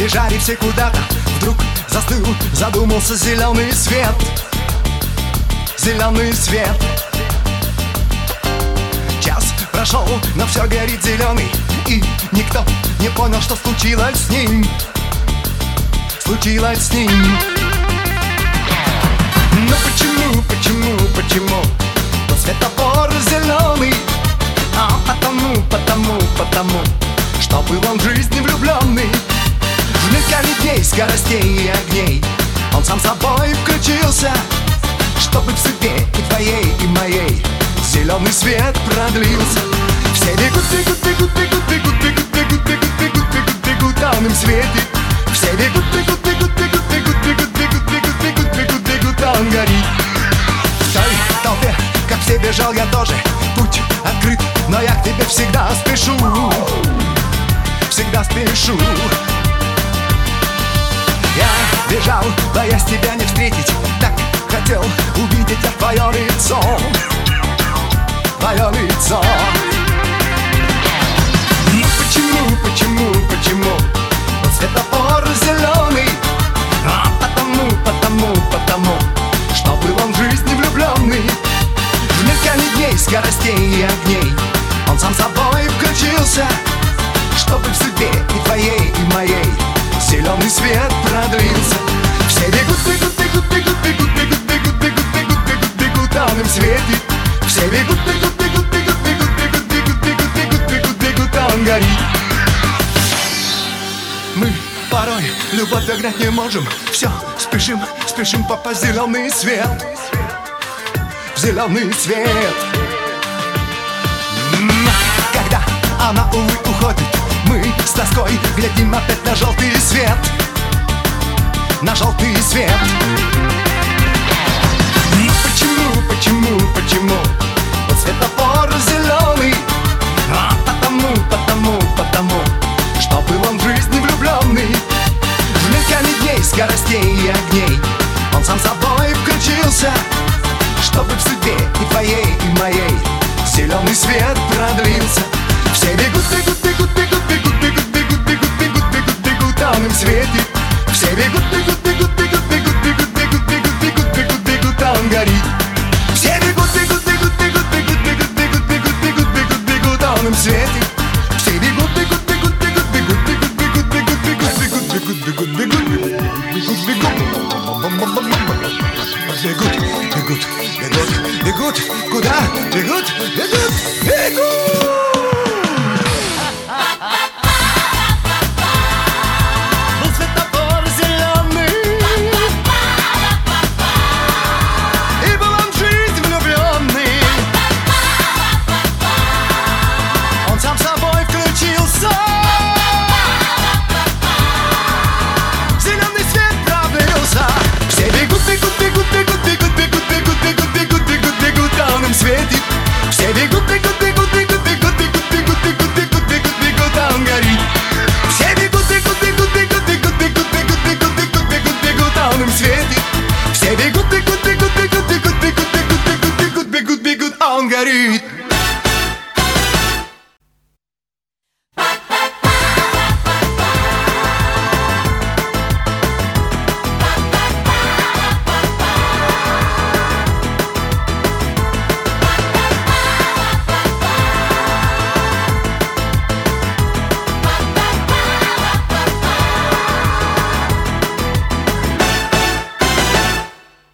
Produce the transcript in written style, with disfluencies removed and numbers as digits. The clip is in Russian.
бежали все куда-то. Вдруг застыл, задумался зеленый свет. Зеленый свет. Час прошел, но все горит зеленый, и никто не понял, что случилось с ним. Случилось с ним. Но почему тот светофор зеленый? А потому, что был он в жизни влюбленный. В мелькании дней, скоростей и огней он сам собой включился, чтобы в судьбе и твоей, и моей зеленый свет продлился. Все бегут, бегут, бегут, бегут, бегут, бегут, бегут, бегут, бегут, бегут, бегут, а он им светит. Все бегут, бегут, бегут, бегут, бегут, бегут, бегут, бегут, бегут, бегут, бегут, а он горит. В той толпе, как все бежал я тоже. Путь открыт, но я к тебе всегда спешу. Всегда спешу. Я бежал, боясь тебя не встретить. Так хотел увидеть я твое лицо. Твое лицо. Но почему тот светофор зеленый? А потому, что был он в жизни влюбленный. В мелькании дней, скоростей и огней он сам собой включился, чтобы в судьбе и твоей, и моей зеленый свет продлился. Все бегут, бегут, бегут, бегут, бегут, бегут, бегут, бегут, бегут, бегут, бегут, а он им светит. Все бегут, бегут, бегут, бегут, бегут, бегут, бегут, бегут, бегут, бегут, бегут, а он горит. Мы порой любовь догнать не можем. Все, спешим, спешим попасть в зеленый свет. В зеленый свет. Когда она, увы, уходит, мы с тоской глядим опять на желтый свет. На желтый свет. Почему тот светофор зеленый? А потому, что был он в жизни влюбленный. В мелькании дней, скоростей и огней он сам собой включился, чтобы в судьбе и твоей, и моей зеленый свет продлился. Все бегут, бегут, бегут, бегут, бегут, бегут, бегут, бегут, бегут, бегут, бегут, а он им светит. Все бегут, бегут, бегут, бегут, бегут, бегут, бегут, бегут, бегут, бегут, бегут, а он горит. Все бегут, бегут, бегут, бегут, бегут, бегут, бегут, бегут, бегут, бегут, бегут, а он им светит. Все бегут, бегут, бегут, бегут, бегут, бегут, бегут, бегут, бегут, бегут, бегут, бегут, бегут, бегут, бегут, бегут, бегут, куда? Бегут, бегут, бегут.